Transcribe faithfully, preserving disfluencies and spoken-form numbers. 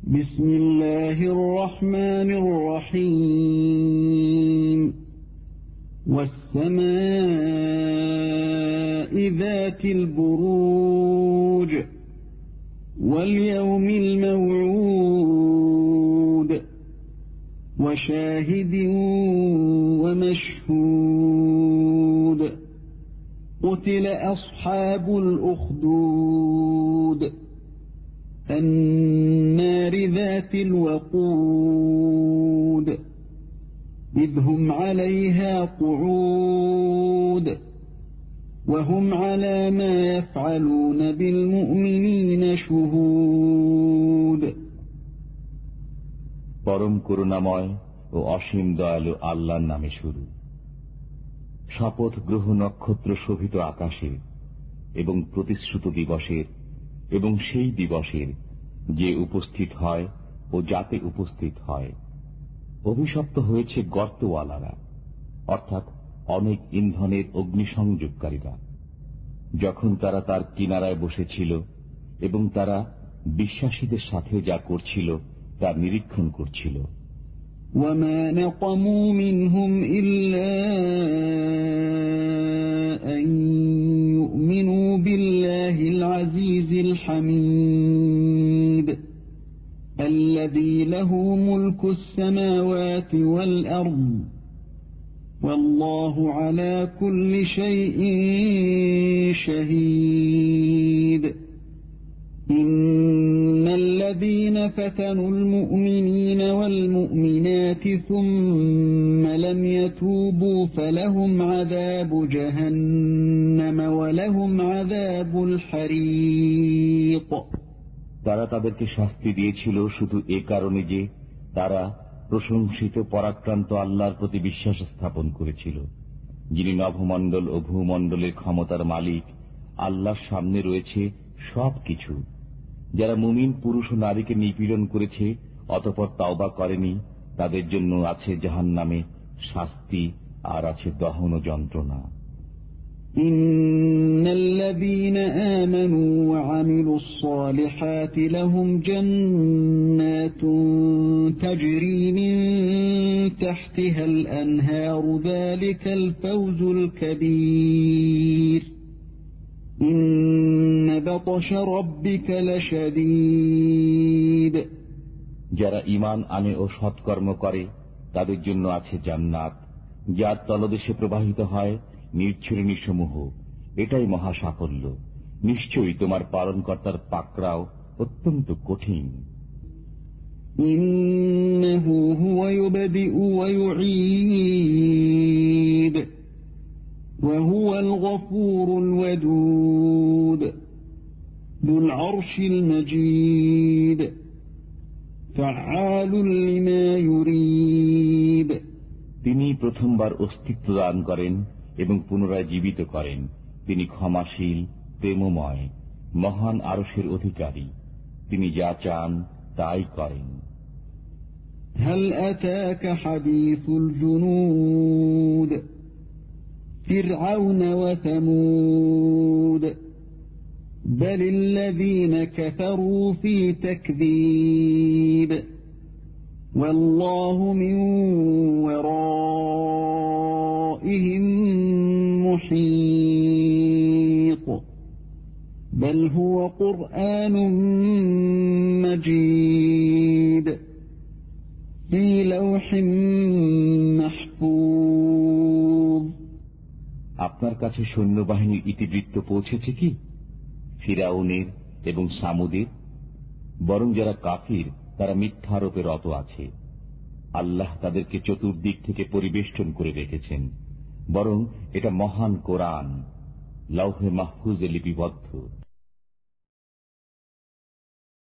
بسم الله الرحمن الرحيم والسماء ذات البروج واليوم الموعود وشاهد ومشهود قتل أصحاب الأخدود النار ذات الوقود إذ هم عليها قعود وهم على ما يفعلون بالمؤمنين شهود পরম করুণাময় ও অসীম দয়ালু আল্লাহর নামে শুরু। শপথ গ্রহ নক্ষত্র শোভিত আকাশে এবং প্রতিশ্রুত দিবসের এবং সেই দিবসের যে উপস্থিত হয় ও যাতে উপস্থিত হয়। অভিশপ্ত হয়েছে গর্তওয়ালারা, অর্থাৎ অনেক ইন্ধনের অগ্নিসংযোগকারীরা, যখন তারা তার কিনারায় বসেছিল এবং তারা বিশ্বাসীদের সাথে যা করছিল তা নিরীক্ষণ করছিল। وما نقموا منهم إلا أن يؤمنوا بالله العزيز الحميد الذي له ملك السماوات والأرض والله على كل شيء شهيد إن الذين فتنوا المؤمنين والمؤمنات ثم لم يتوبوا فلهم عذاب جهنم ولهم عذاب الحريق। তারা তাদেরকে শাস্তি দিয়েছিল শুধু এ কারণে যে তারা প্রশংসিত পরাক্রান্ত আল্লাহর প্রতি বিশ্বাস স্থাপন করেছিল, যিনি নভমণ্ডল ও ভূমণ্ডলের ক্ষমতার মালিক। আল্লাহর সামনে রয়েছে সবকিছু। যারা মুমিন পুরুষ ও নারীকে নিপীড়ন করেছে অতঃপর তাওবা করেনি, তাদের জন্য আছে জাহান্নামে শাস্তি আর আছে দহন যন্ত্রণা। ইন্নাল্লাযীনা আমানু ওয়া আমিলুস সালিহাতি লাহুম জান্নাতুন তাজরি মিন তাহতিহাল আনহারু যালিকাল ফাওজুল কাবীর ইন্না বাতশা রাব্বিকা লাশাদীদ। যারা ঈমান আনে ও সৎকর্ম করে তাদের জন্য আছে জান্নাত, যার তলদেশে প্রবাহিত হয় নির্ঝরণীসমূহ। এটাই মহা সাফল্য। নিশ্চয়ই তোমার পালনকর্তার পাকড়াও অত্যন্ত কঠিন। ইন্নাহু হুয়া ইউবদিউ ওয়া ইউঈদ ওয়া হুয়াল গফুরুল ওয়াদুদ যুল আরশিল মাজিদ ফাআলুল লিমা ইউরিদ। তিনি প্রথমবার অস্তিত্ব দান করেন এবং পুনরায় জীবিত করেন। তিনি ক্ষমাশীল, প্রেমময়, মহান আরশের অধিকারী। তিনি যা চান তাই করেন। হাল আতাকা হাদিসুল জুনুদ ফিরআউন ওয়া সামুদ বালিল্লাযীনা কাফারু ফী তাকযীব ওয়াল্লাহু মিন ওয়ারাইহিম মুহীত বাল হুয়া কুরআনুম মাজিদ ফী লাওহিম মাহফুজ। আপনার কাছে সৈন্যবাহিনীর ইতিবৃত্ত পৌঁছেছে কি ফিরাউনের এবং সামুদের? বরং যারা কাফির তারা মিথ্যারোপে রত আছে। আল্লাহ তাদেরকে চতুর্দিক থেকে পরিবেষ্টন করে রেখেছেন। বরং এটা মহান কোরআন, লাওহে মাহফুজে লিপিবদ্ধ।